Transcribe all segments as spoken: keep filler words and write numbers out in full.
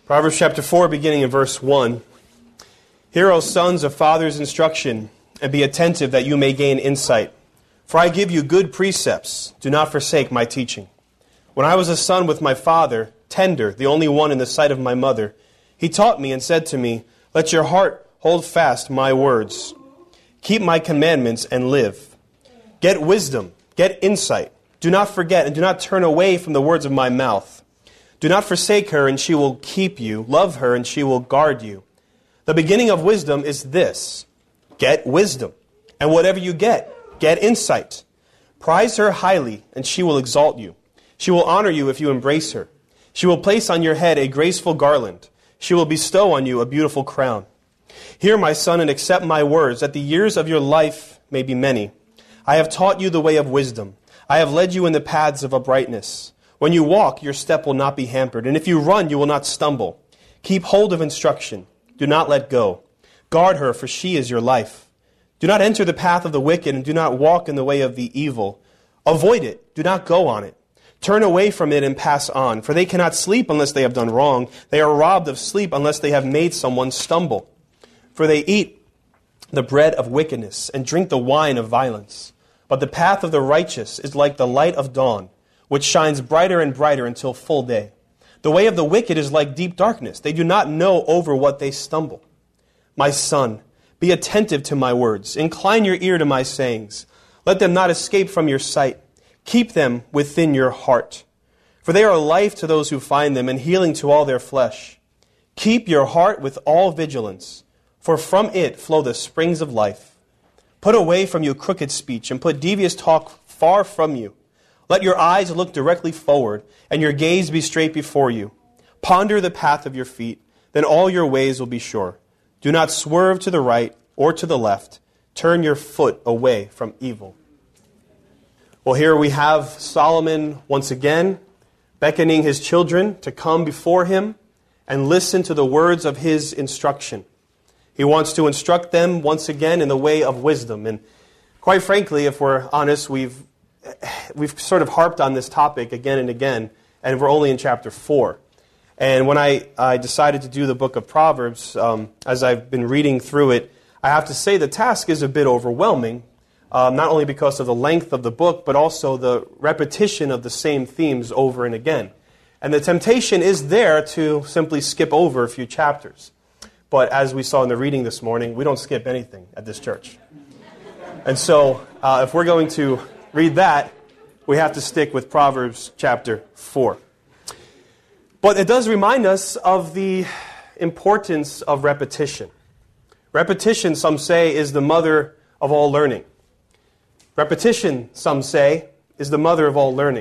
Proverbs chapter four, beginning in verse one. Hear, O sons of fathers' instruction, and be attentive that you may gain insight. For I give you good precepts. Do not forsake my teaching. When I was a son with my father, tender, the only one in the sight of my mother, he taught me and said to me, Let your heart hold fast my words. Keep my commandments and live. Get wisdom, get insight. Do not forget and do not turn away from the words of my mouth. Do not forsake her, and she will keep you. Love her, and she will guard you. The beginning of wisdom is this: get wisdom. And whatever you get, get insight. Prize her highly, and she will exalt you. She will honor you if you embrace her. She will place on your head a graceful garland. She will bestow on you a beautiful crown. Hear, my son, and accept my words, that the years of your life may be many. I have taught you the way of wisdom. I have led you in the paths of uprightness. When you walk, your step will not be hampered, and if you run, you will not stumble. Keep hold of instruction. Do not let go. Guard her, for she is your life. Do not enter the path of the wicked, and do not walk in the way of the evil. Avoid it. Do not go on it. Turn away from it and pass on, for they cannot sleep unless they have done wrong. They are robbed of sleep unless they have made someone stumble. For they eat the bread of wickedness and drink the wine of violence. But the path of the righteous is like the light of dawn, which shines brighter and brighter until full day. The way of the wicked is like deep darkness. They do not know over what they stumble. My son, be attentive to my words. Incline your ear to my sayings. Let them not escape from your sight. Keep them within your heart. For they are life to those who find them, and healing to all their flesh. Keep your heart with all vigilance, for from it flow the springs of life. Put away from you crooked speech, and put devious talk far from you. Let your eyes look directly forward, and your gaze be straight before you. Ponder the path of your feet, then all your ways will be sure. Do not swerve to the right or to the left. Turn your foot away from evil. Well, here we have Solomon once again beckoning his children to come before him and listen to the words of his instruction. He wants to instruct them once again in the way of wisdom. And quite frankly, if we're honest, we've We've sort of harped on this topic again and again, and we're only in chapter four. And when I, I decided to do the book of Proverbs, um, as I've been reading through it, I have to say the task is a bit overwhelming, um, not only because of the length of the book, but also the repetition of the same themes over and again. And the temptation is there to simply skip over a few chapters. But as we saw in the reading this morning, we don't skip anything at this church. And so uh, if we're going to read that, we have to stick with Proverbs chapter four. But it does remind us of the importance of repetition. Repetition, some say, is the mother of all learning. Repetition, some say, is the mother of all learning.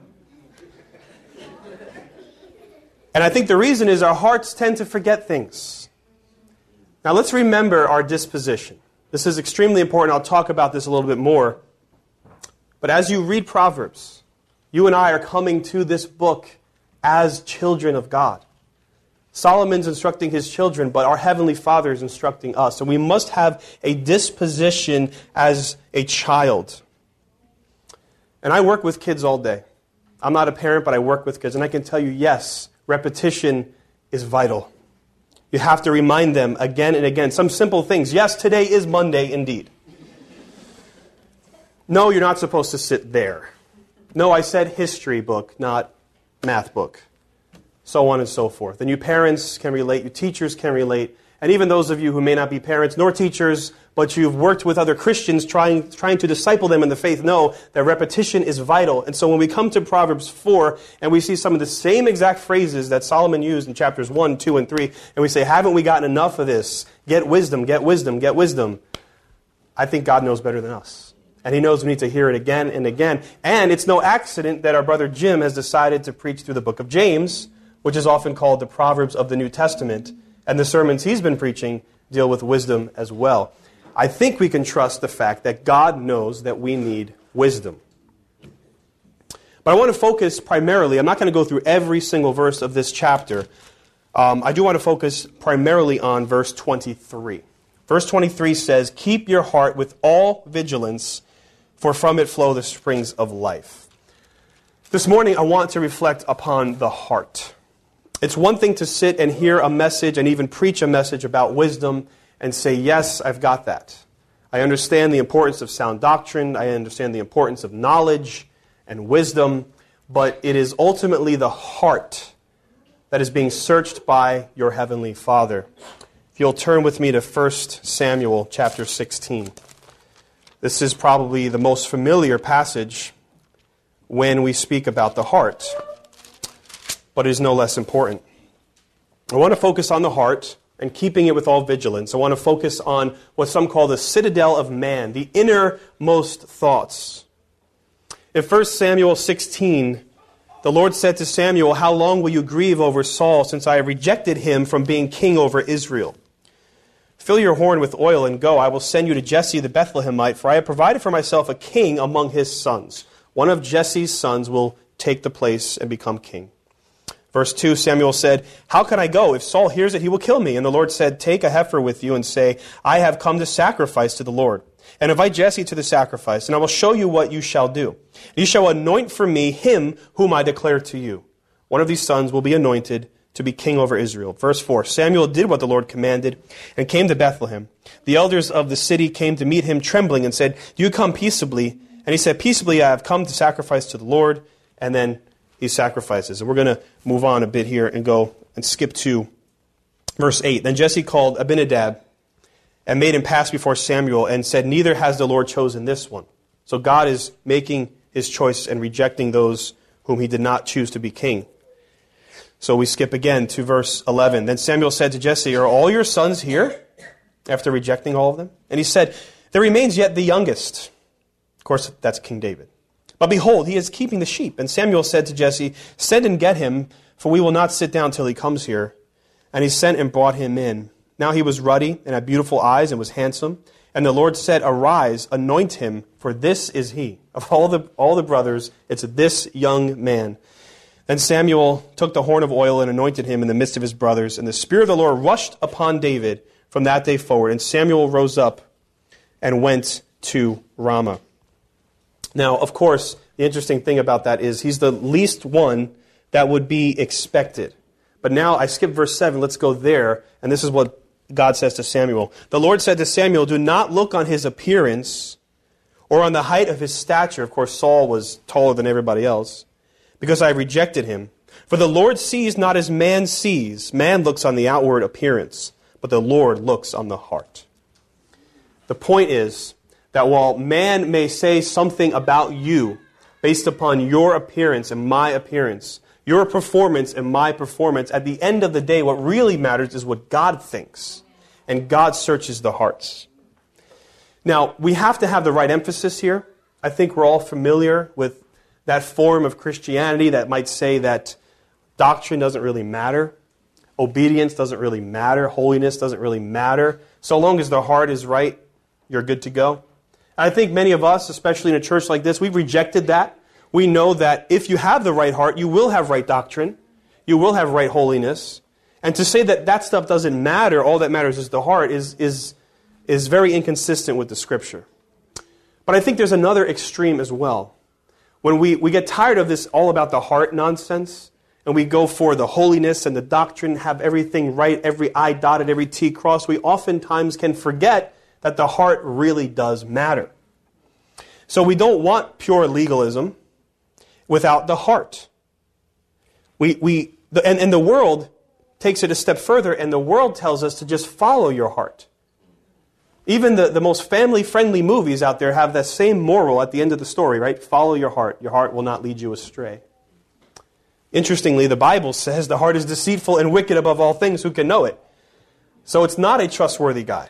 And I think the reason is our hearts tend to forget things. Now let's remember our disposition. This is extremely important. I'll talk about this a little bit more. But as you read Proverbs, you and I are coming to this book as children of God. Solomon's instructing his children, but our Heavenly Father is instructing us. And we must have a disposition as a child. And I work with kids all day. I'm not a parent, but I work with kids. And I can tell you, yes, repetition is vital. You have to remind them again and again. Some simple things. Yes, today is Monday indeed. No, you're not supposed to sit there. No, I said history book, not math book. So on and so forth. And you parents can relate, you teachers can relate, and even those of you who may not be parents nor teachers, but you've worked with other Christians trying, trying to disciple them in the faith, know that repetition is vital. And so when we come to Proverbs four, and we see some of the same exact phrases that Solomon used in chapters one, two, and three, and we say, haven't we gotten enough of this? Get wisdom, get wisdom, get wisdom. I think God knows better than us. And He knows we need to hear it again and again. And it's no accident that our brother Jim has decided to preach through the book of James, which is often called the Proverbs of the New Testament. And the sermons he's been preaching deal with wisdom as well. I think we can trust the fact that God knows that we need wisdom. But I want to focus primarily, I'm not going to go through every single verse of this chapter. Um, I do want to focus primarily on verse twenty-three. Verse twenty-three says, "Keep your heart with all vigilance, for from it flow the springs of life." This morning I want to reflect upon the heart. It's one thing to sit and hear a message and even preach a message about wisdom and say, yes, I've got that. I understand the importance of sound doctrine. I understand the importance of knowledge and wisdom. But it is ultimately the heart that is being searched by your heavenly Father. If you'll turn with me to First Samuel chapter sixteen. This is probably the most familiar passage when we speak about the heart, but it is no less important. I want to focus on the heart and keeping it with all vigilance. I want to focus on what some call the citadel of man, the innermost thoughts. In First Samuel sixteen, the Lord said to Samuel, "How long will you grieve over Saul, since I have rejected him from being king over Israel? Fill your horn with oil and go. I will send you to Jesse the Bethlehemite, for I have provided for myself a king among his sons. One of Jesse's sons will take the place and become king." Verse two, Samuel said, "How can I go? If Saul hears it, he will kill me." And the Lord said, "Take a heifer with you and say, I have come to sacrifice to the Lord. And invite Jesse to the sacrifice, and I will show you what you shall do. You shall anoint for me him whom I declare to you. One of these sons will be anointed to be king over Israel." Verse four, Samuel did what the Lord commanded and came to Bethlehem. The elders of the city came to meet him trembling and said, "Do you come peaceably?" And he said, "Peaceably I have come to sacrifice to the Lord." And then he sacrifices. And we're going to move on a bit here and go and skip to verse eight. Then Jesse called Abinadab and made him pass before Samuel and said, "Neither has the Lord chosen this one." So God is making his choice and rejecting those whom he did not choose to be king. So we skip again to verse eleven. Then Samuel said to Jesse, "Are all your sons here?" After rejecting all of them. And he said, "There remains yet the youngest." Of course, that's King David. "But behold, he is keeping the sheep." And Samuel said to Jesse, "Send and get him, for we will not sit down till he comes here." And he sent and brought him in. Now he was ruddy and had beautiful eyes and was handsome. And the Lord said, "Arise, anoint him, for this is he." Of all the all the brothers, it's this young man. Then Samuel took the horn of oil and anointed him in the midst of his brothers. And the Spirit of the Lord rushed upon David from that day forward. And Samuel rose up and went to Ramah. Now, of course, the interesting thing about that is he's the least one that would be expected. But now I skip verse seven. Let's go there. And this is what God says to Samuel. The Lord said to Samuel, "Do not look on his appearance or on the height of his stature." Of course, Saul was taller than everybody else. "Because I have rejected him. For the Lord sees not as man sees. Man looks on the outward appearance, but the Lord looks on the heart." The point is that while man may say something about you based upon your appearance and my appearance, your performance and my performance, at the end of the day, what really matters is what God thinks. And God searches the hearts. Now, we have to have the right emphasis here. I think we're all familiar with that form of Christianity that might say that doctrine doesn't really matter, obedience doesn't really matter, holiness doesn't really matter. So long as the heart is right, you're good to go. I think many of us, especially in a church like this, we've rejected that. We know that if you have the right heart, you will have right doctrine, you will have right holiness. And to say that that stuff doesn't matter, all that matters is the heart, is, is, is very inconsistent with the Scripture. But I think there's another extreme as well. When we, we get tired of this all about the heart nonsense, and we go for the holiness and the doctrine, have everything right, every I dotted, every T crossed, we oftentimes can forget that the heart really does matter. So we don't want pure legalism without the heart. We, we, the, and, and the world takes it a step further, and the world tells us to just follow your heart. Even the, the most family-friendly movies out there have that same moral at the end of the story, right? Follow your heart. Your heart will not lead you astray. Interestingly, the Bible says the heart is deceitful and wicked above all things. Who can know it? So it's not a trustworthy guide.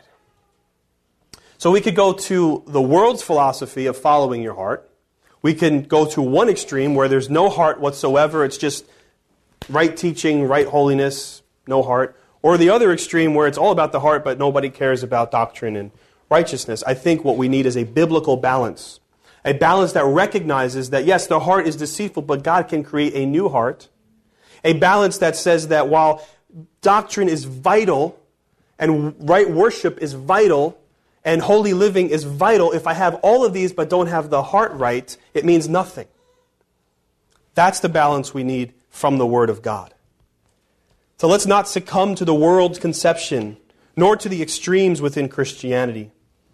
So we could go to the world's philosophy of following your heart. We can go to one extreme where there's no heart whatsoever. It's just right teaching, right holiness, no heart. Or the other extreme where it's all about the heart, but nobody cares about doctrine and righteousness. I think what we need is a biblical balance. A balance that recognizes that, yes, the heart is deceitful, but God can create a new heart. A balance that says that while doctrine is vital, and right worship is vital, and holy living is vital, if I have all of these but don't have the heart right, it means nothing. That's the balance we need from the Word of God. So let's not succumb to the world's conception, nor to the extremes within Christianity.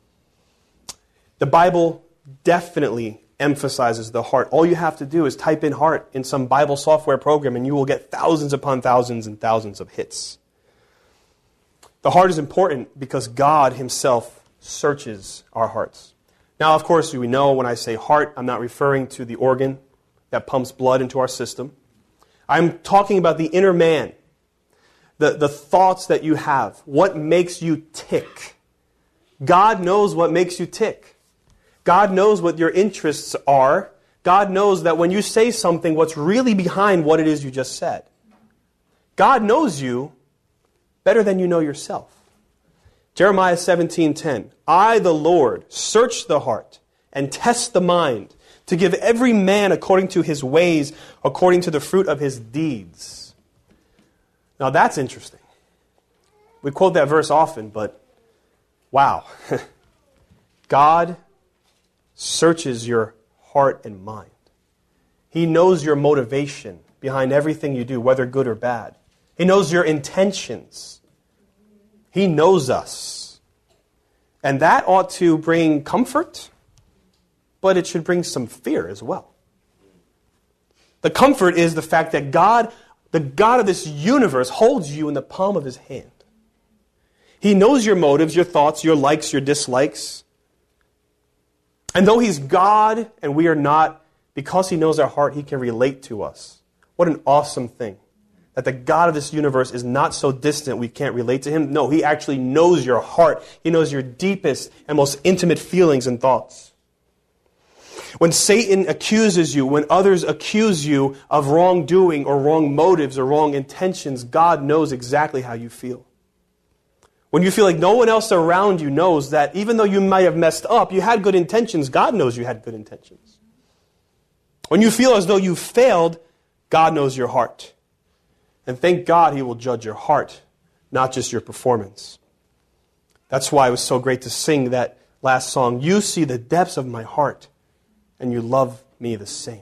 The Bible definitely emphasizes the heart. All you have to do is type in heart in some Bible software program and you will get thousands upon thousands and thousands of hits. The heart is important because God himself searches our hearts. Now, of course, we know when I say heart, I'm not referring to the organ that pumps blood into our system. I'm talking about the inner man, the, the thoughts that you have, what makes you tick. God knows what makes you tick. God knows what your interests are. God knows that when you say something, what's really behind what it is you just said. God knows you better than you know yourself. Jeremiah seventeen ten, I, the Lord, search the heart and test the mind to give every man according to his ways, according to the fruit of his deeds. Now that's interesting. We quote that verse often, but wow. God searches your heart and mind. He knows your motivation behind everything you do, whether good or bad. He knows your intentions. He knows us. And that ought to bring comfort, but it should bring some fear as well. The comfort is the fact that God, the God of this universe, holds you in the palm of his hand. He knows your motives, your thoughts, your likes, your dislikes. And though he's God and we are not, because he knows our heart, he can relate to us. What an awesome thing. That the God of this universe is not so distant we can't relate to him. No, he actually knows your heart. He knows your deepest and most intimate feelings and thoughts. When Satan accuses you, when others accuse you of wrongdoing or wrong motives or wrong intentions, God knows exactly how you feel. When you feel like no one else around you knows that even though you might have messed up, you had good intentions, God knows you had good intentions. When you feel as though you failed, God knows your heart. And thank God he will judge your heart, not just your performance. That's why it was so great to sing that last song, You see the depths of my heart, and you love me the same.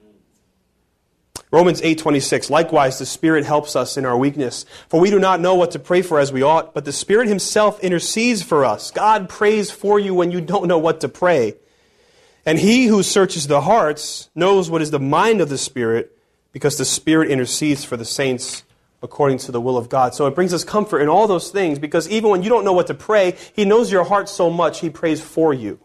Romans eight twenty-six, likewise the Spirit helps us in our weakness, for we do not know what to pray for as we ought, but the Spirit himself intercedes for us. God prays for you when you don't know what to pray. And he who searches the hearts knows what is the mind of the Spirit, because the Spirit intercedes for the saints according to the will of God. So it brings us comfort in all those things, because even when you don't know what to pray, he knows your heart so much, he prays for you.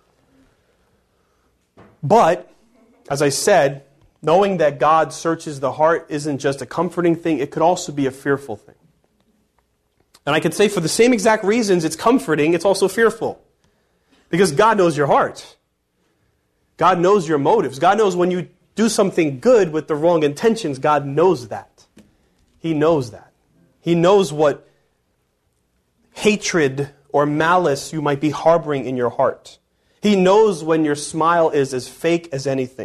But, as I said, knowing that God searches the heart isn't just a comforting thing, it could also be a fearful thing. And I could say for the same exact reasons it's comforting, it's also fearful. Because God knows your heart. God knows your motives. God knows when you do something good with the wrong intentions, God knows that. He knows that. He knows what hatred or malice you might be harboring in your heart. He knows when your smile is as fake as anything.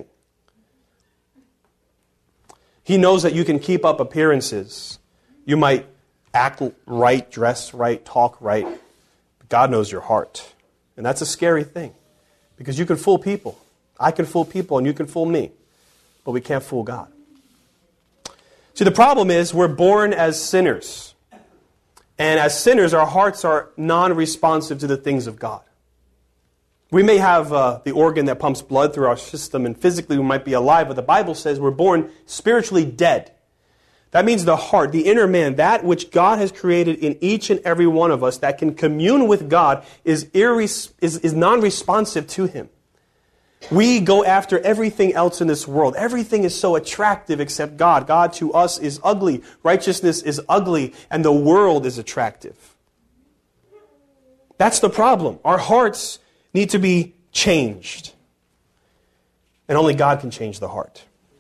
He knows that you can keep up appearances. You might act right, dress right, talk right. But God knows your heart. And that's a scary thing. Because you can fool people. I can fool people and you can fool me. But we can't fool God. See, the problem is we're born as sinners. And as sinners, our hearts are non-responsive to the things of God. We may have uh, the organ that pumps blood through our system, and physically we might be alive, but the Bible says we're born spiritually dead. That means the heart, the inner man, that which God has created in each and every one of us that can commune with God is, irres- is, is non-responsive to him. We go after everything else in this world. Everything is so attractive except God. God to us is ugly. Righteousness is ugly, and the world is attractive. That's the problem. Our hearts need to be changed. And only God can change the heart.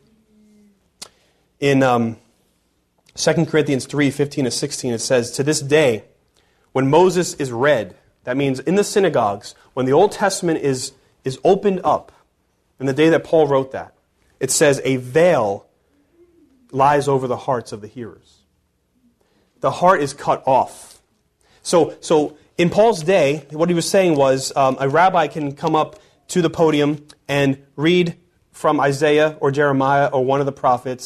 In um, Second Corinthians three, fifteen to sixteen, it says, to this day, when Moses is read, that means in the synagogues, when the Old Testament is, is opened up, in the day that Paul wrote that, it says a veil lies over the hearts of the hearers. The heart is cut off. So, so in Paul's day, what he was saying was um, a rabbi can come up to the podium and read from Isaiah or Jeremiah or one of the prophets,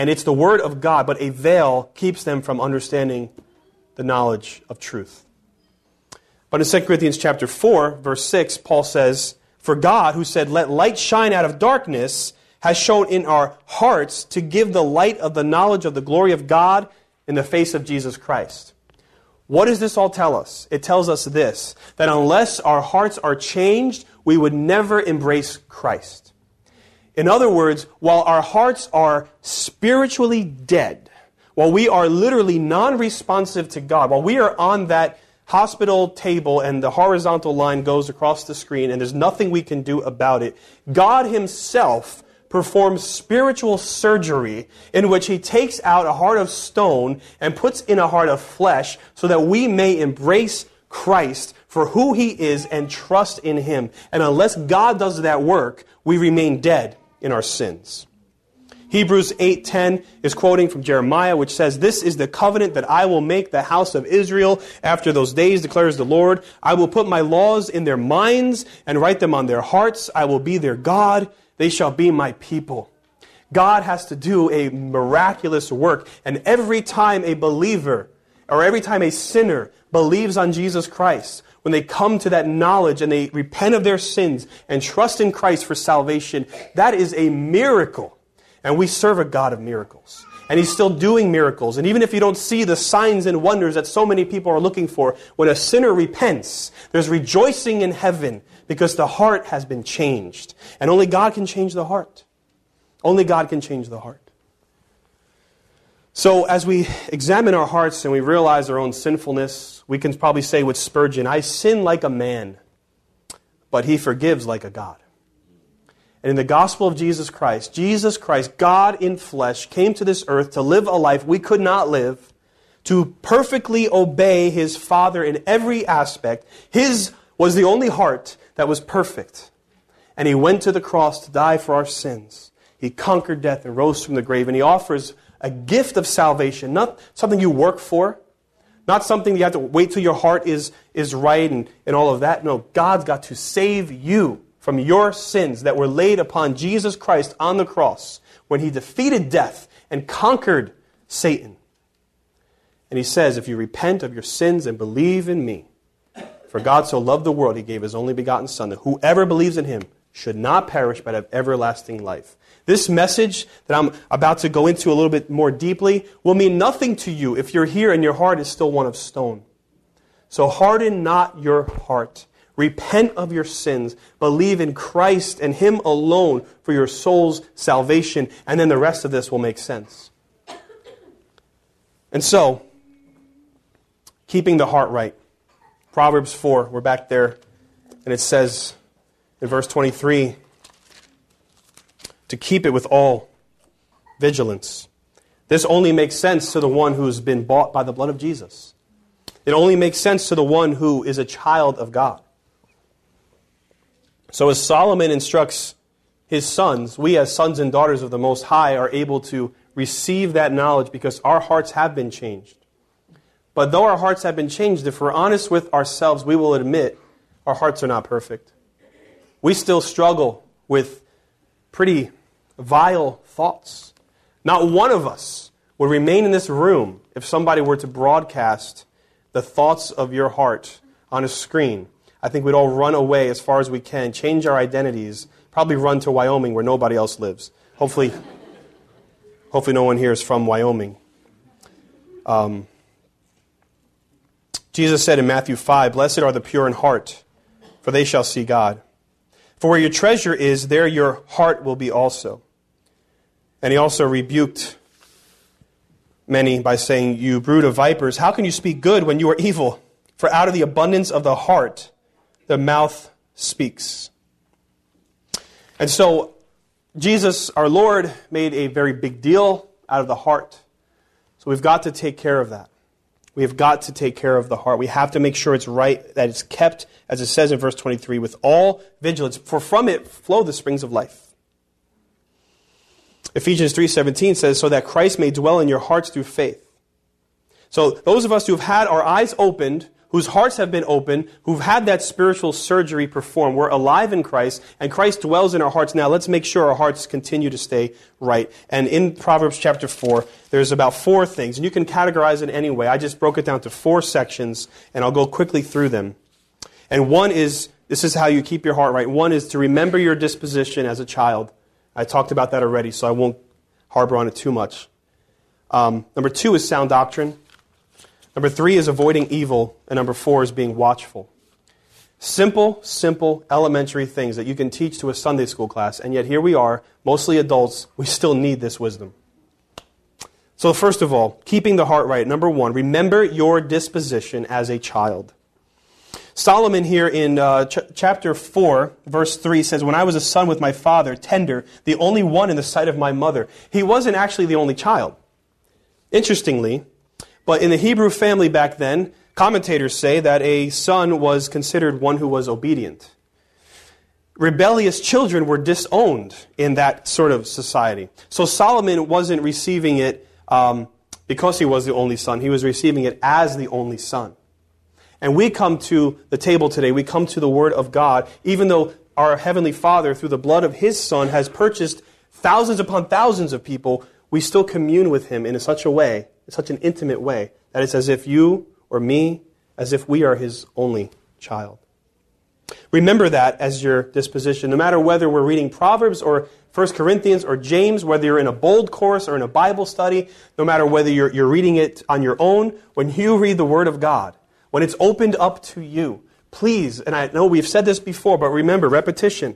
and it's the Word of God, but a veil keeps them from understanding the knowledge of truth. But in Second Corinthians chapter four, verse six, Paul says, "For God, who said, 'Let light shine out of darkness,' has shown in our hearts to give the light of the knowledge of the glory of God in the face of Jesus Christ." What does this all tell us? It tells us this, that unless our hearts are changed, we would never embrace Christ. In other words, while our hearts are spiritually dead, while we are literally non-responsive to God, while we are on that hospital table and the horizontal line goes across the screen and there's nothing we can do about it, God Himself performs spiritual surgery in which He takes out a heart of stone and puts in a heart of flesh so that we may embrace Christ for who He is and trust in Him. And unless God does that work, we remain dead in our sins. Hebrews eight ten is quoting from Jeremiah, which says, "This is the covenant that I will make the house of Israel after those days, declares the Lord. I will put my laws in their minds and write them on their hearts. I will be their God. They shall be my people." God has to do a miraculous work. And every time a believer, or every time a sinner believes on Jesus Christ, when they come to that knowledge and they repent of their sins and trust in Christ for salvation, that is a miracle. And we serve a God of miracles. And He's still doing miracles. And even if you don't see the signs and wonders that so many people are looking for, when a sinner repents, there's rejoicing in heaven because the heart has been changed. And only God can change the heart. Only God can change the heart. So as we examine our hearts and we realize our own sinfulness, we can probably say with Spurgeon, "I sin like a man, but He forgives like a God." And in the gospel of Jesus Christ, Jesus Christ, God in flesh, came to this earth to live a life we could not live, to perfectly obey His Father in every aspect. His was the only heart that was perfect. And He went to the cross to die for our sins. He conquered death and rose from the grave. And He offers a gift of salvation, not something you work for, not something you have to wait till your heart is, is right and, and all of that. No, God's got to save you from your sins that were laid upon Jesus Christ on the cross when He defeated death and conquered Satan. And He says, if you repent of your sins and believe in me, for God so loved the world, He gave His only begotten Son, that whoever believes in Him should not perish but have everlasting life. This message that I'm about to go into a little bit more deeply will mean nothing to you if you're here and your heart is still one of stone. So harden not your heart. Repent of your sins. Believe in Christ and Him alone for your soul's salvation. And then the rest of this will make sense. And so, keeping the heart right. Proverbs four, we're back there. And it says in verse twenty-three, to keep it with all vigilance. This only makes sense to the one who has been bought by the blood of Jesus. It only makes sense to the one who is a child of God. So as Solomon instructs his sons, we as sons and daughters of the Most High are able to receive that knowledge because our hearts have been changed. But though our hearts have been changed, if we're honest with ourselves, we will admit our hearts are not perfect. We still struggle with pretty vile thoughts. Not one of us would remain in this room if somebody were to broadcast the thoughts of your heart on a screen. I think we'd all run away as far as we can, change our identities, probably run to Wyoming where nobody else lives. Hopefully, hopefully no one here is from Wyoming. Um, Jesus said in Matthew five, "Blessed are the pure in heart, for they shall see God. For where your treasure is, there your heart will be also." And He also rebuked many by saying, "You brood of vipers, how can you speak good when you are evil? For out of the abundance of the heart, the mouth speaks." And so, Jesus, our Lord, made a very big deal out of the heart. So we've got to take care of that. We have got to take care of the heart. We have to make sure it's right, that it's kept, as it says in verse twenty-three, with all vigilance, for from it flow the springs of life. Ephesians three seventeen says, "So that Christ may dwell in your hearts through faith." So those of us who have had our eyes opened, whose hearts have been opened, who've had that spiritual surgery performed. We're alive in Christ, and Christ dwells in our hearts. Now, let's make sure our hearts continue to stay right. And in Proverbs chapter four, there's about four things, and you can categorize it any way. I just broke it down to four sections, and I'll go quickly through them. And one is, this is how you keep your heart right. One is to remember your disposition as a child. I talked about that already, so I won't harbor on it too much. Um, number two is sound doctrine. Number three is avoiding evil. And number four is being watchful. Simple, simple, elementary things that you can teach to a Sunday school class. And yet here we are, mostly adults, we still need this wisdom. So first of all, keeping the heart right. Number one, remember your disposition as a child. Solomon here in uh, ch- chapter four, verse three says, when I was a son with my father, tender, the only one in the sight of my mother. He wasn't actually the only child. Interestingly, but in the Hebrew family back then, commentators say that a son was considered one who was obedient. Rebellious children were disowned in that sort of society. So Solomon wasn't receiving it um, because he was the only son. He was receiving it as the only son. And we come to the table today, we come to the Word of God, even though our Heavenly Father, through the blood of His Son, has purchased thousands upon thousands of people, we still commune with Him in such a way, in such an intimate way, that it's as if you or me, as if we are His only child. Remember that as your disposition, no matter whether we're reading Proverbs or First Corinthians or James, whether you're in a bold course or in a Bible study, no matter whether you're, you're reading it on your own, when you read the Word of God, when it's opened up to you, please, and I know we've said this before, but remember, repetition,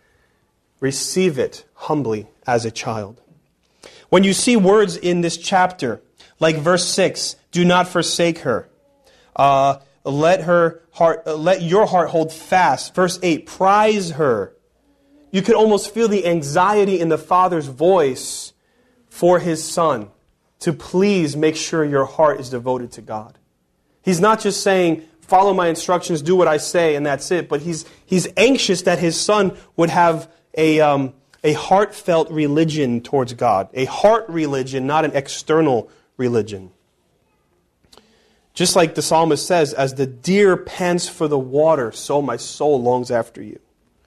receive it humbly as a child. When you see words in this chapter, like verse six, do not forsake her. Uh, let her heart, uh, let your heart hold fast. Verse eight, prize her. You could almost feel the anxiety in the Father's voice for His Son to please make sure your heart is devoted to God. He's not just saying, follow my instructions, do what I say, and that's it. But he's he's anxious that his son would have a, um, a heartfelt religion towards God. A heart religion, not an external religion. Just like the psalmist says, as the deer pants for the water, so my soul longs after you.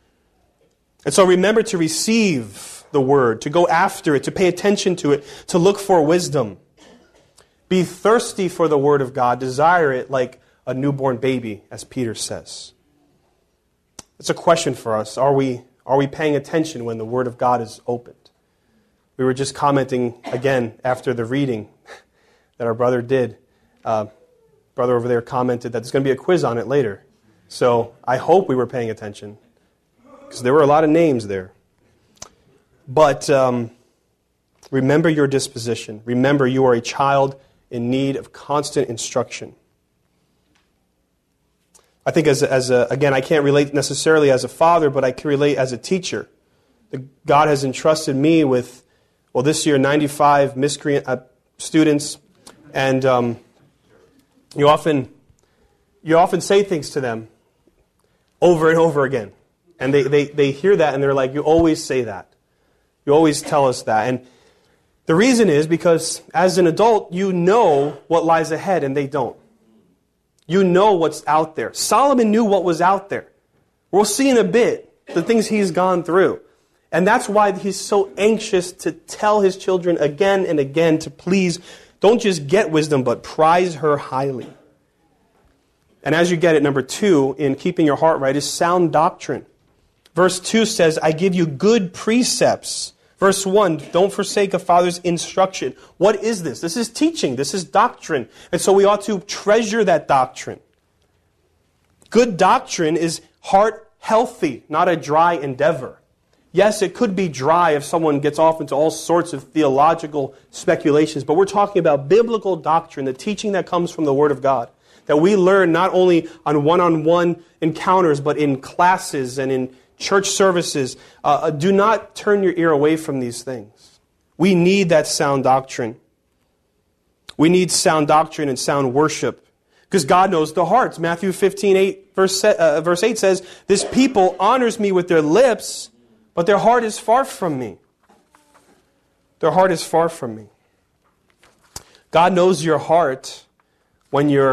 And so remember to receive the word, to go after it, to pay attention to it, to look for wisdom. Be thirsty for the Word of God. Desire it like a newborn baby, as Peter says. It's a question for us. Are we, are we paying attention when the Word of God is opened? We were just commenting again after the reading that our brother did. Uh, brother over there commented that there's going to be a quiz on it later. So I hope we were paying attention, because there were a lot of names there. But um, remember your disposition. Remember you are a child in need of constant instruction. I think as a, as a, again, I can't relate necessarily as a father, but I can relate as a teacher. The, God has entrusted me with, well, this year, ninety-five miscreant uh, students, and um, you often you often say things to them over and over again. And they, they, they hear that, and they're like, you always say that. You always tell us that. And the reason is because as an adult, you know what lies ahead and they don't. You know what's out there. Solomon knew what was out there. We'll see in a bit the things he's gone through. And that's why he's so anxious to tell his children again and again to please, don't just get wisdom, but prize her highly. And as you get it, number two, in keeping your heart right, is sound doctrine. Verse two says, I give you good precepts. Verse one, don't forsake a father's instruction. What is this? This is teaching. This is doctrine. And so we ought to treasure that doctrine. Good doctrine is heart healthy, not a dry endeavor. Yes, it could be dry if someone gets off into all sorts of theological speculations, but we're talking about biblical doctrine, the teaching that comes from the Word of God, that we learn not only on one-on-one encounters, but in classes and in church services. Uh, do not turn your ear away from these things. We need that sound doctrine. We need sound doctrine and sound worship, because God knows the hearts. Matthew fifteen, eight, verse, uh, verse eight says, this people honors me with their lips, but their heart is far from me. Their heart is far from me. God knows your heart when you're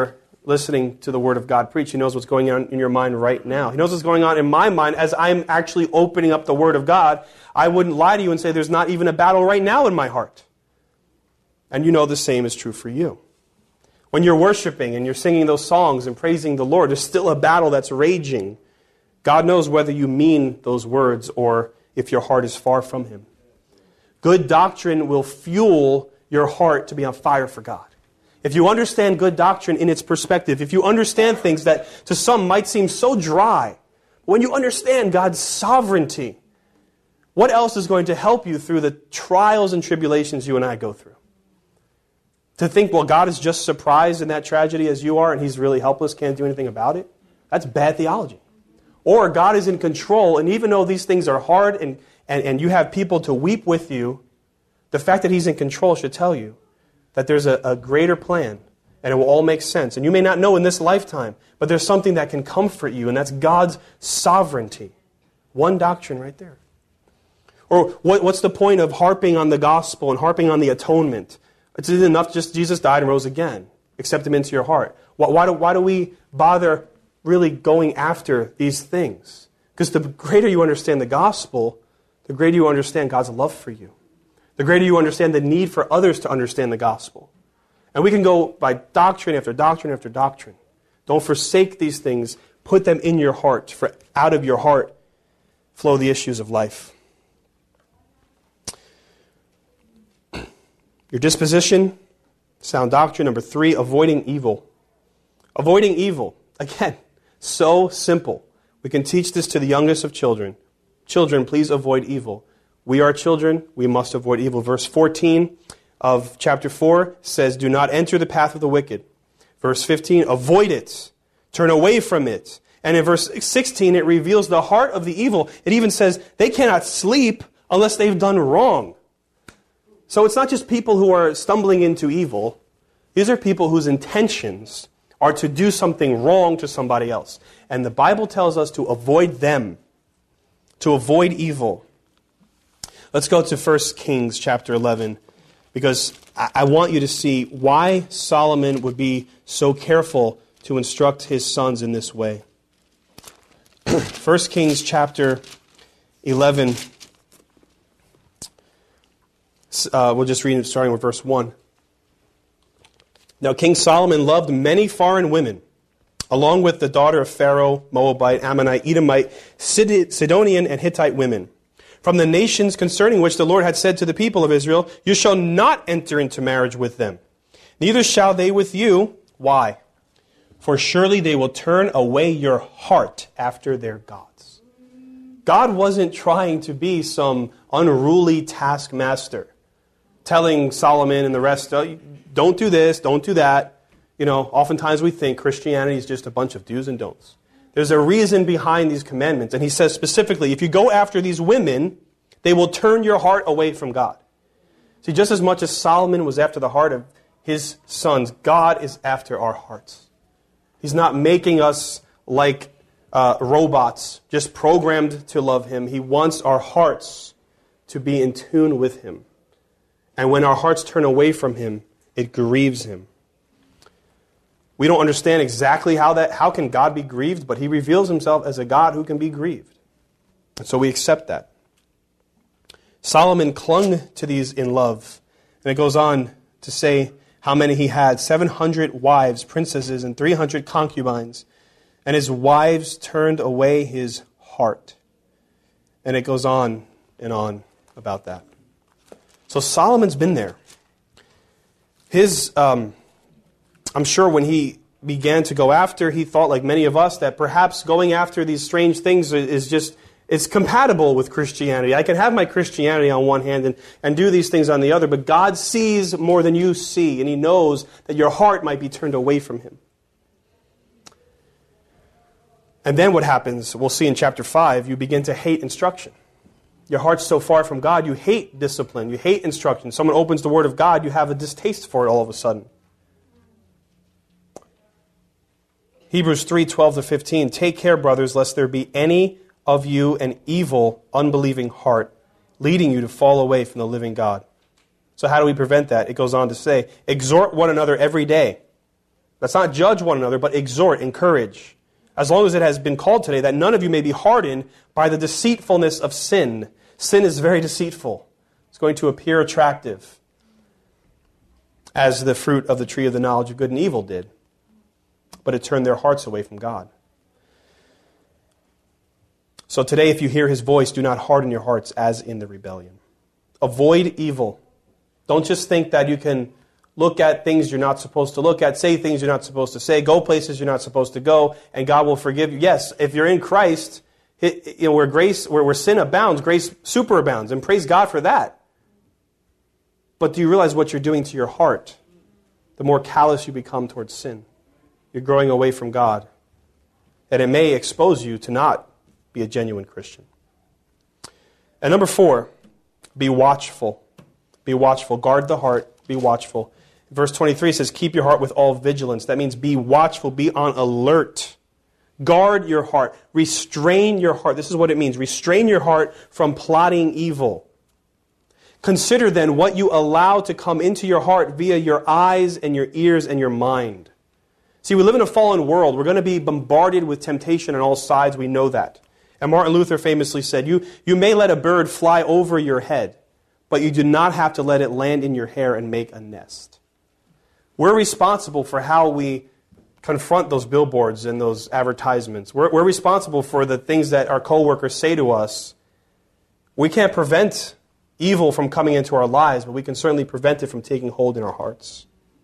listening to the Word of God preached. He knows what's going on in your mind right now. He knows what's going on in my mind as I'm actually opening up the Word of God. I wouldn't lie to you and say there's not even a battle right now in my heart. And you know the same is true for you. When you're worshiping and you're singing those songs and praising the Lord, there's still a battle that's raging. God knows whether you mean those words or if your heart is far from Him. Good doctrine will fuel your heart to be on fire for God. If you understand good doctrine in its perspective, if you understand things that to some might seem so dry, when you understand God's sovereignty, what else is going to help you through the trials and tribulations you and I go through? To think, well, God is just surprised in that tragedy as you are and He's really helpless, can't do anything about it? That's bad theology. Or God is in control, and even though these things are hard and, and, and you have people to weep with you, the fact that He's in control should tell you that there's a, a greater plan and it will all make sense. And you may not know in this lifetime, but there's something that can comfort you, and that's God's sovereignty. One doctrine right there. Or what, what's the point of harping on the gospel and harping on the atonement? It's enough just Jesus died and rose again. Accept Him into your heart. Why, why, do, why do we bother really going after these things? Because the greater you understand the gospel, the greater you understand God's love for you. The greater you understand the need for others to understand the gospel. And we can go by doctrine after doctrine after doctrine. Don't forsake these things. Put them in your heart. For out of your heart flow the issues of life. Your disposition, sound doctrine. Number three, avoiding evil. Avoiding evil. Again, so simple. We can teach this to the youngest of children. Children, please avoid evil. We are children. We must avoid evil. Verse fourteen of chapter four says, do not enter the path of the wicked. Verse fifteen, avoid it. Turn away from it. And in verse sixteen, it reveals the heart of the evil. It even says they cannot sleep unless they've done wrong. So it's not just people who are stumbling into evil. These are people whose intentions are to do something wrong to somebody else. And the Bible tells us to avoid them, to avoid evil. Let's go to First Kings chapter eleven, because I want you to see why Solomon would be so careful to instruct his sons in this way. First Kings chapter eleven. Uh, we'll just read it starting with verse one. Now King Solomon loved many foreign women, along with the daughter of Pharaoh, Moabite, Ammonite, Edomite, Sidonian, and Hittite women, from the nations concerning which the Lord had said to the people of Israel, you shall not enter into marriage with them, neither shall they with you. Why? For surely they will turn away your heart after their gods. God wasn't trying to be some unruly taskmaster, telling Solomon and the rest, oh, don't do this, don't do that. You know, oftentimes we think Christianity is just a bunch of do's and don'ts. There's a reason behind these commandments. And he says specifically, if you go after these women, they will turn your heart away from God. See, just as much as Solomon was after the heart of his sons, God is after our hearts. He's not making us like uh, robots, just programmed to love Him. He wants our hearts to be in tune with Him. And when our hearts turn away from Him, it grieves Him. We don't understand exactly how that, how can God be grieved, but He reveals Himself as a God who can be grieved. And so we accept that. Solomon clung to these in love. And it goes on to say how many he had, seven hundred wives, princesses, and three hundred concubines. And his wives turned away his heart. And it goes on and on about that. So Solomon's been there. His, um, I'm sure when he began to go after, he thought like many of us that perhaps going after these strange things is just, it's compatible with Christianity. I can have my Christianity on one hand and, and do these things on the other, but God sees more than you see, and He knows that your heart might be turned away from Him. And then what happens, we'll see in chapter five, you begin to hate instruction. Your heart's so far from God, you hate discipline, you hate instruction. Someone opens the Word of God, you have a distaste for it all of a sudden. Hebrews three, twelve to fifteen, take care, brothers, lest there be any of you an evil, unbelieving heart, leading you to fall away from the living God. So how do we prevent that? It goes on to say, exhort one another every day, Let's not judge one another, but exhort, encourage. As long as it has been called today, that none of you may be hardened by the deceitfulness of sin. Sin is very deceitful. It's going to appear attractive, as the fruit of the tree of the knowledge of good and evil did. But it turned their hearts away from God. So today, if you hear His voice, do not harden your hearts as in the rebellion. Avoid evil. Don't just think that you can look at things you're not supposed to look at, say things you're not supposed to say, go places you're not supposed to go, and God will forgive you. Yes, if you're in Christ, it, you know, where grace, where, where sin abounds, grace superabounds, and praise God for that. But do you realize what you're doing to your heart? The more callous you become towards sin, you're growing away from God, and it may expose you to not be a genuine Christian. And number four, be watchful. Be watchful. Guard the heart. Be watchful. Verse twenty-three says, keep your heart with all vigilance. That means be watchful, be on alert. Guard your heart. Restrain your heart. This is what it means. Restrain your heart from plotting evil. Consider then what you allow to come into your heart via your eyes and your ears and your mind. See, we live in a fallen world. We're going to be bombarded with temptation on all sides. We know that. And Martin Luther famously said, you, you may let a bird fly over your head, but you do not have to let it land in your hair and make a nest. We're responsible for how we confront those billboards and those advertisements. We're, we're responsible for the things that our coworkers say to us. We can't prevent evil from coming into our lives, but we can certainly prevent it from taking hold in our hearts.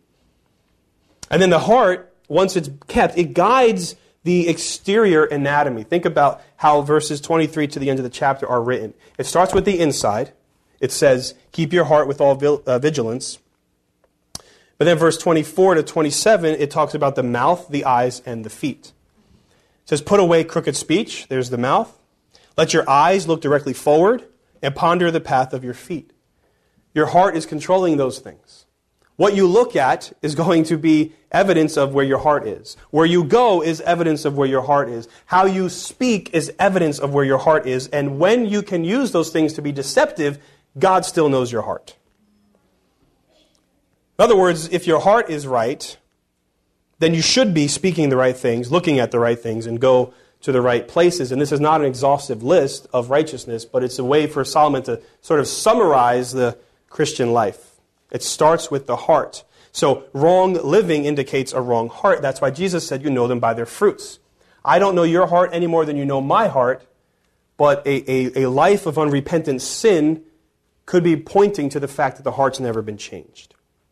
And then the heart, once it's kept, it guides the exterior anatomy. Think about how verses twenty-three to the end of the chapter are written. It starts with the inside. It says, keep your heart with all vigilance. But then verse twenty-four to twenty-seven, it talks about the mouth, the eyes, and the feet. It says, put away crooked speech. There's the mouth. Let your eyes look directly forward and ponder the path of your feet. Your heart is controlling those things. What you look at is going to be evidence of where your heart is. Where you go is evidence of where your heart is. How you speak is evidence of where your heart is. And when you can use those things to be deceptive, God still knows your heart. In other words, if your heart is right, then you should be speaking the right things, looking at the right things, and go to the right places. And this is not an exhaustive list of righteousness, but it's a way for Solomon to sort of summarize the Christian life. It starts with the heart. So wrong living indicates a wrong heart. That's why Jesus said you know them by their fruits. I don't know your heart any more than you know my heart, but a, a, a life of unrepentant sin could be pointing to the fact that the heart's never been changed.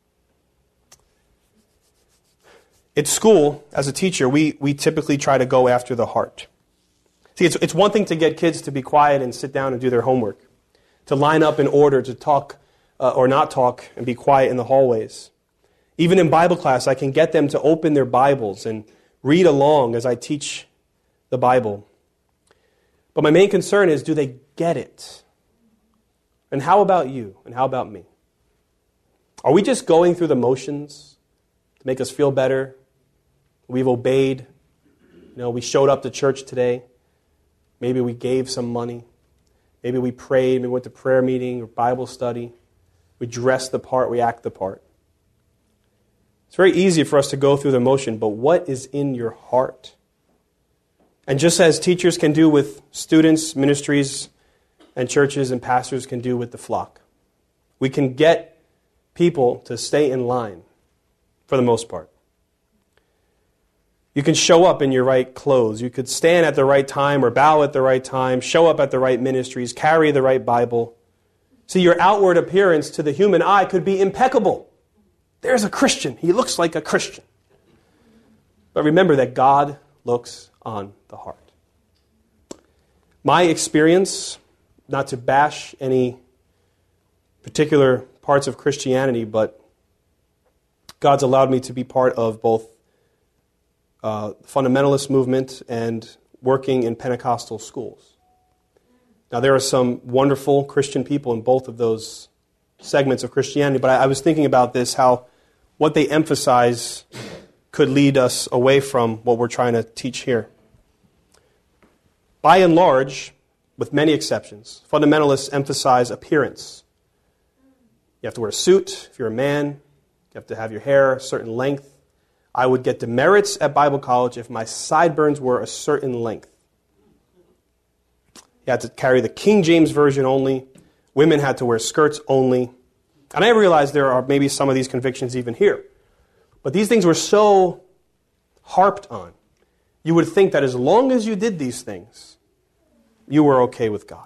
At school, as a teacher, we, we typically try to go after the heart. See, it's, it's one thing to get kids to be quiet and sit down and do their homework, to line up in order, to talk uh, or not talk and be quiet in the hallways. Even in Bible class, I can get them to open their Bibles and read along as I teach the Bible. But my main concern is, do they get it? And how about you? And how about me? Are we just going through the motions to make us feel better? We've obeyed. You know, we showed up to church today. Maybe we gave some money. Maybe we prayed. Maybe we went to prayer meeting or Bible study. We dress the part. We act the part. It's very easy for us to go through the motion, but what is in your heart? And just as teachers can do with students, ministries, and churches and pastors can do with the flock, we can get people to stay in line for the most part. You can show up in your right clothes. You could stand at the right time or bow at the right time, show up at the right ministries, carry the right Bible. See, your outward appearance to the human eye could be impeccable. There's a Christian. He looks like a Christian. But remember that God looks on the heart. My experience, not to bash any particular parts of Christianity, but God's allowed me to be part of both uh, fundamentalist movement and working in Pentecostal schools. Now, there are some wonderful Christian people in both of those segments of Christianity, but I, I was thinking about this, how what they emphasize could lead us away from what we're trying to teach here. By and large, with many exceptions, fundamentalists emphasize appearance. You have to wear a suit if you're a man. You have to have your hair a certain length. I would get demerits at Bible college if my sideburns were a certain length. You had to carry the King James Version only. Women had to wear skirts only. And I realized there are maybe some of these convictions even here. But these things were so harped on. You would think that as long as you did these things, you were okay with God.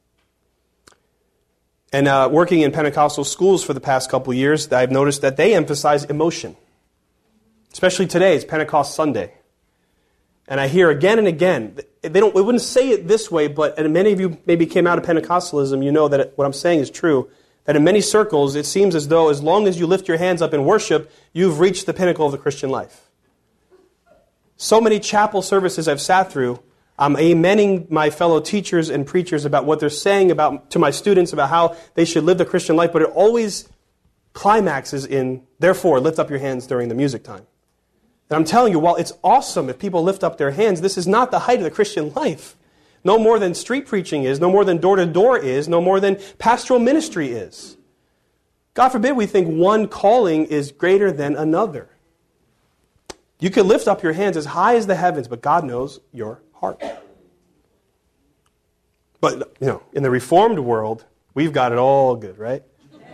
And uh, working in Pentecostal schools for the past couple of years, I've noticed that they emphasize emotion. Especially today, it's Pentecost Sunday. And I hear again and again, they don't. They wouldn't say it this way, but and many of you maybe came out of Pentecostalism, you know that what I'm saying is true, that in many circles, it seems as though as long as you lift your hands up in worship, you've reached the pinnacle of the Christian life. So many chapel services I've sat through, I'm amening my fellow teachers and preachers about what they're saying about to my students about how they should live the Christian life, but it always climaxes in, therefore, lift up your hands during the music time. And I'm telling you, while it's awesome if people lift up their hands, this is not the height of the Christian life. No more than street preaching is, no more than door-to-door is, no more than pastoral ministry is. God forbid we think one calling is greater than another. You can lift up your hands as high as the heavens, but God knows your heart. But, you know, in the Reformed world, we've got it all good, right?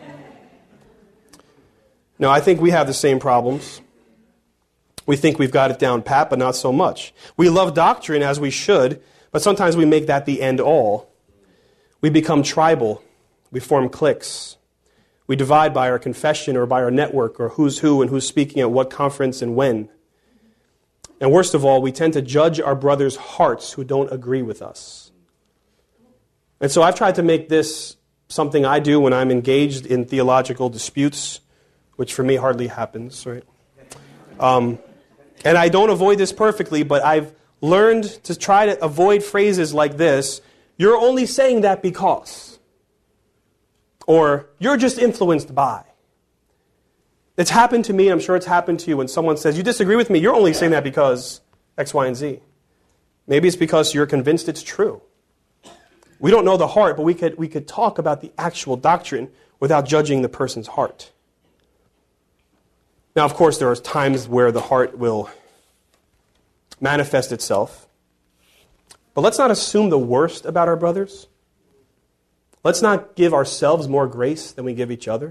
No, I think we have the same problems. We think we've got it down pat, but not so much. We love doctrine as we should, but sometimes we make that the end all. We become tribal. We form cliques. We divide by our confession or by our network or who's who and who's speaking at what conference and when. And worst of all, we tend to judge our brothers' hearts who don't agree with us. And so I've tried to make this something I do when I'm engaged in theological disputes, which for me hardly happens, right? Um, and I don't avoid this perfectly, but I've learned to try to avoid phrases like this: you're only saying that because. Or, you're just influenced by. It's happened to me, and I'm sure it's happened to you, when someone says, you disagree with me, you're only saying that because X, Y, and Z. Maybe it's because you're convinced it's true. We don't know the heart, but we could, we could talk about the actual doctrine without judging the person's heart. Now, of course, there are times where the heart will manifest itself. But let's not assume the worst about our brothers. Let's not give ourselves more grace than we give each other.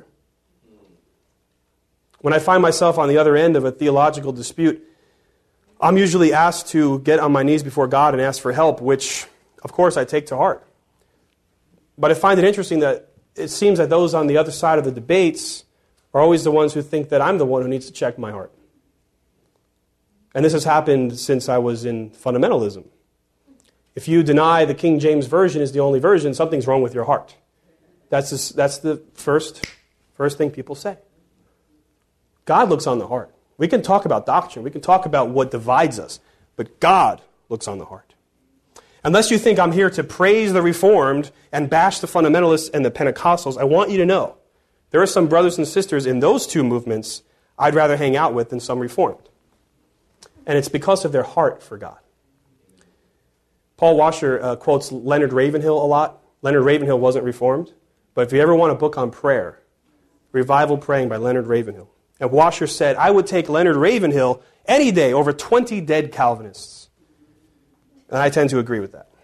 When I find myself on the other end of a theological dispute, I'm usually asked to get on my knees before God and ask for help, which, of course, I take to heart. But I find it interesting that it seems that those on the other side of the debates are always the ones who think that I'm the one who needs to check my heart. And this has happened since I was in fundamentalism. If you deny the King James Version is the only version, something's wrong with your heart. That's the, that's the first, first thing people say. God looks on the heart. We can talk about doctrine. We can talk about what divides us. But God looks on the heart. Unless you think I'm here to praise the Reformed and bash the fundamentalists and the Pentecostals, I want you to know there are some brothers and sisters in those two movements I'd rather hang out with than some Reformed. And it's because of their heart for God. Paul Washer uh, quotes Leonard Ravenhill a lot. Leonard Ravenhill wasn't Reformed. But if you ever want a book on prayer, Revival Praying by Leonard Ravenhill. And Washer said, I would take Leonard Ravenhill any day over twenty dead Calvinists. And I tend to agree with that.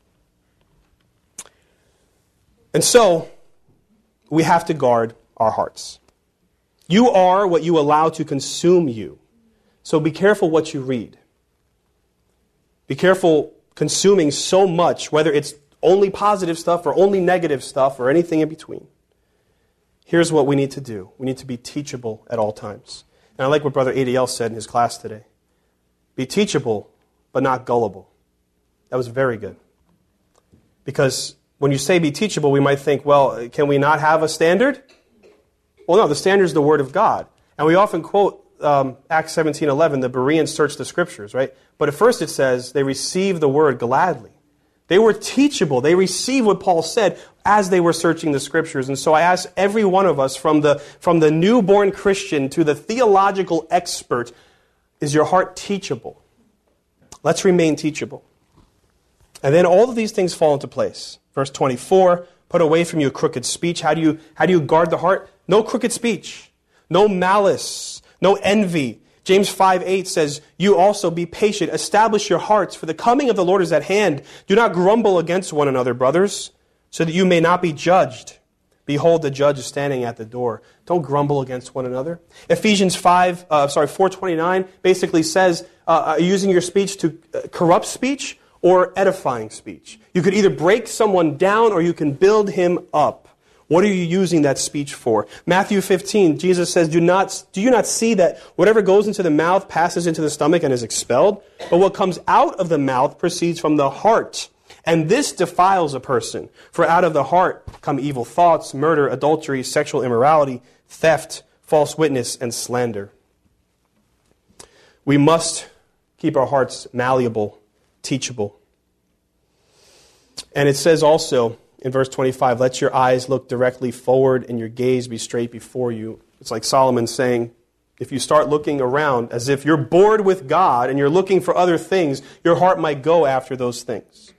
And so, we have to guard our hearts. You are what you allow to consume you. So be careful what you read. Be careful consuming so much, whether it's only positive stuff or only negative stuff or anything in between. Here's what we need to do. We need to be teachable at all times. And I like what Brother Adiel said in his class today. Be teachable, but not gullible. That was very good. Because when you say be teachable, we might think, well, can we not have a standard? Well, no, the standard is the Word of God. And we often quote um, Acts seventeen eleven, the Bereans searched the Scriptures, right? But at first it says they received the Word gladly. They were teachable. They received what Paul said as they were searching the Scriptures. And so I ask every one of us, from the, from the newborn Christian to the theological expert, is your heart teachable? Let's remain teachable. And then all of these things fall into place. Verse twenty-four, put away from you crooked speech. How do you, how do you guard the heart? No crooked speech. No malice. No envy. James five eight says, you also be patient, establish your hearts, for the coming of the Lord is at hand. Do not grumble against one another, brothers, so that you may not be judged. Behold, the judge is standing at the door. Don't grumble against one another. Ephesians five, uh, sorry, four twenty-nine basically says, uh, uh, using your speech to uh, corrupt speech or edifying speech. You could either break someone down or you can build him up. What are you using that speech for? Matthew fifteen, Jesus says, Do not, do you not see that whatever goes into the mouth passes into the stomach and is expelled? But what comes out of the mouth proceeds from the heart. And this defiles a person. For out of the heart come evil thoughts, murder, adultery, sexual immorality, theft, false witness, and slander. We must keep our hearts malleable, teachable. And it says also in verse twenty-five, let your eyes look directly forward and your gaze be straight before you. It's like Solomon saying, if you start looking around as if you're bored with God and you're looking for other things, your heart might go after those things.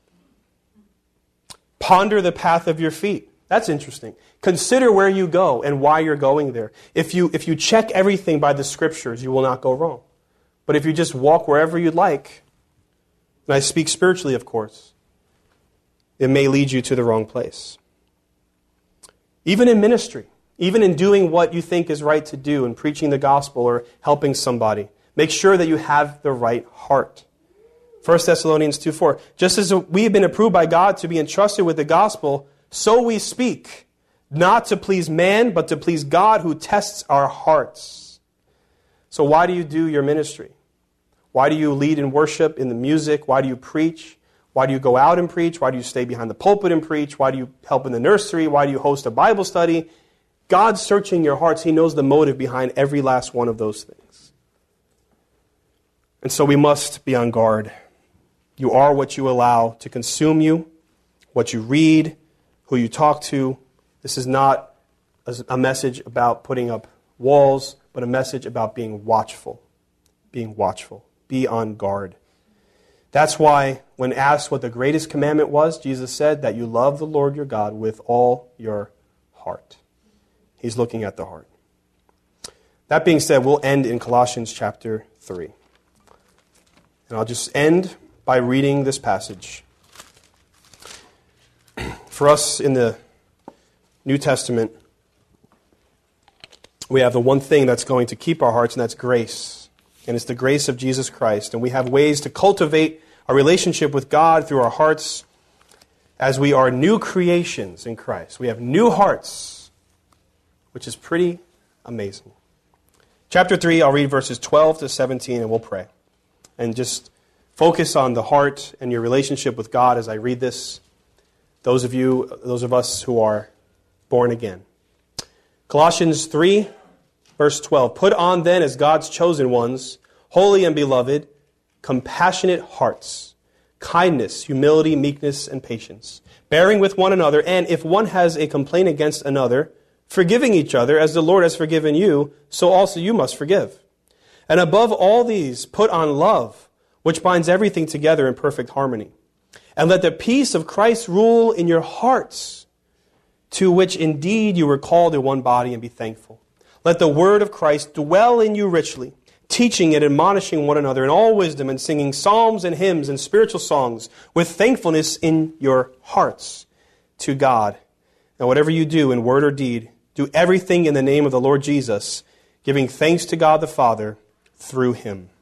Ponder the path of your feet. That's interesting. Consider where you go and why you're going there. If you, if you check everything by the Scriptures, you will not go wrong. But if you just walk wherever you'd like, and I speak spiritually, of course, it may lead you to the wrong place. Even in ministry, even in doing what you think is right to do and preaching the gospel or helping somebody, make sure that you have the right heart. First Thessalonians two four, just as we have been approved by God to be entrusted with the gospel, so we speak, not to please man, but to please God who tests our hearts. So why do you do your ministry? Why do you lead in worship, in the music? Why do you preach? Why do you go out and preach? Why do you stay behind the pulpit and preach? Why do you help in the nursery? Why do you host a Bible study? God's searching your hearts. He knows the motive behind every last one of those things. And so we must be on guard. You are what you allow to consume you, what you read, who you talk to. This is not a message about putting up walls, but a message about being watchful. Being watchful. Be on guard. That's why when asked what the greatest commandment was, Jesus said that you love the Lord your God with all your heart. He's looking at the heart. That being said, we'll end in Colossians chapter three. And I'll just end by reading this passage. For us in the New Testament, we have the one thing that's going to keep our hearts, and that's grace. And it's the grace of Jesus Christ. And we have ways to cultivate a relationship with God through our hearts as we are new creations in Christ. We have new hearts, which is pretty amazing. Chapter three, I'll read verses twelve to seventeen, and we'll pray. And just focus on the heart and your relationship with God as I read this. Those of you, those of us who are born again. Colossians three, verse twelve. Put on then as God's chosen ones, holy and beloved, compassionate hearts, kindness, humility, meekness, and patience, bearing with one another, and if one has a complaint against another, forgiving each other as the Lord has forgiven you, so also you must forgive. And above all these, put on love, which binds everything together in perfect harmony. And let the peace of Christ rule in your hearts, to which indeed you were called in one body, and be thankful. Let the word of Christ dwell in you richly, teaching and admonishing one another in all wisdom, and singing psalms and hymns and spiritual songs with thankfulness in your hearts to God. And whatever you do in word or deed, do everything in the name of the Lord Jesus, giving thanks to God the Father through him.